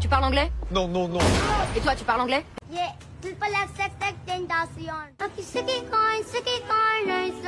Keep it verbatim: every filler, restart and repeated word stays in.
tu parles anglais? Non, non, non. Et toi, tu parles anglais? Yeah, people have sex like ten thousand.